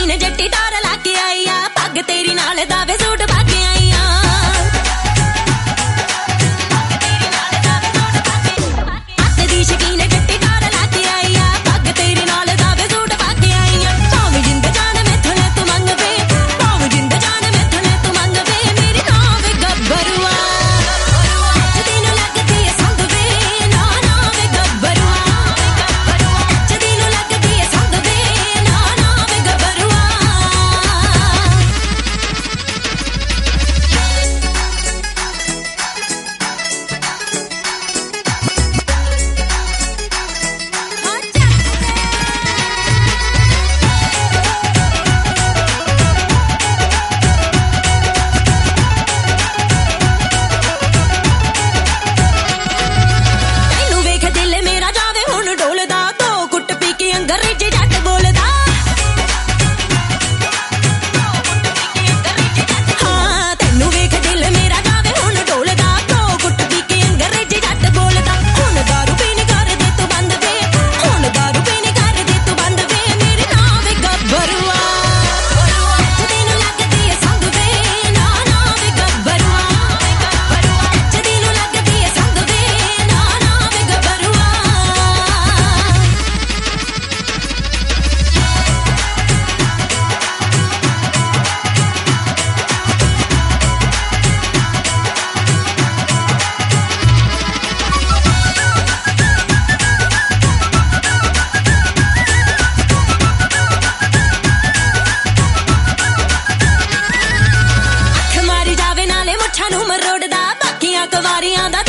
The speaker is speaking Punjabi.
ਸ਼ਕੀਨ ਜੱਟੀ ਟਾਰ ਲਾ ਕੇ ਆਈ ਆ ਪੱਗ ਤੇਰੀ ਨਾਲ ਦਾਵੇ ਸੂਟ ਪਾ ਕੇ ਆਈ ਆ ਅੱਤ ਦੀ ਸ਼ਕੀਨ ਜੱਟੀ ਟਾਰ ਲਾ ਕੇ ਆਈ ਆ ਪੱਗ ਤੇਰੀ ਨਾਲ ਦਾਵੇ ਸੂਟ ਪਾ ਕੇ ਆਈ ਆ ਭਾਵੇਂ ਜਿੰਦ ਜਾਨ ਮੈਥੋਂ ਲੈ ਤੂੰ ਮੰਗ ਵੇ ਭਾਵੇਂ ਜਿੰਦ ਜਾਨ ਮੈਥੋਂ ਲੈ ਤੂੰ ਮੰਗ ਵੇ ਮੇਰੀ ਨਾਂ ਵੇ ਗੱਭਰੂਆ ਜਦੀ ਨੂੰ ਲੱਗਦੀ ਏ ਸੰਗ ਵੇ ਨਾ ਨਾ ਵੇ ਗੱਭਰੂਆ ਜਦੀ ਨੂੰ ਲੱਗਦੀ ਏ ਸੰਗ ਵੇ ਨਾ ਨਾ ਵੇ ਗੱਭਰੂਆ ਤੈਨੂੰ ਵੇਖ ਦਿਲ ਮੇਰਾ ਜਾਵੇ ਹੁਣ ਡੋਲਦਾ ਦੋ ਕੁੱਟ ਪੀ ਕੇ ਅੰਗਰੇਜ਼ੀ ਜੱਟ ਬੋਲਦਾ ਹਾਂ ਤੈਨੂੰ ਵੇਖ ਦਿਲ ਮੇਰਾ ਜਾਵੇ ਹੁਣ ਡੋਲਦਾ ਦੋ ਕੁੱਟ ਪੀ ਕੇ ਅੰਗਰੇਜ਼ੀ ਜੱਟ ਬੋਲਦਾ ਹੁਣ ਦਾਰੂ ਪੀਣੀ ਕਰ ਦੇ ਤੂੰ ਬੰਦ ਵੇ ਹੁਣ ਦਾਰੂ ਪੀਣੀ ਕਰ ਦੇ ਤੂੰ ਬੰਦ ਵੇ ਮੇਰੇ ਨਾਂ ਵੇ ਗੱਭਰੂਆ ਜਦੀ ਨੂੰ ਲੱਗਦੀ ਏ ਸੰਗ ਵੇ ਨਾ ਨਾ ਵੇ ਗੱਭਰੂਆ ਜਦੀ ਨੂੰ ਲੱਗਦੀ ਏ ਸੰਗ ਵੇ ਨਾ ਨਾ ਵੇ ਗੱਭਰੂਆ ਅੱਖ ਮਾਰੀ ਜਾਵੇ ਨਾਲੇ ਮੁੱਛਾਂ ਨੂੰ ਮਰੋੜਦਾ ਬਾਕੀਆਂ ਕੁਵਾਰੀਆਂ ਦਾ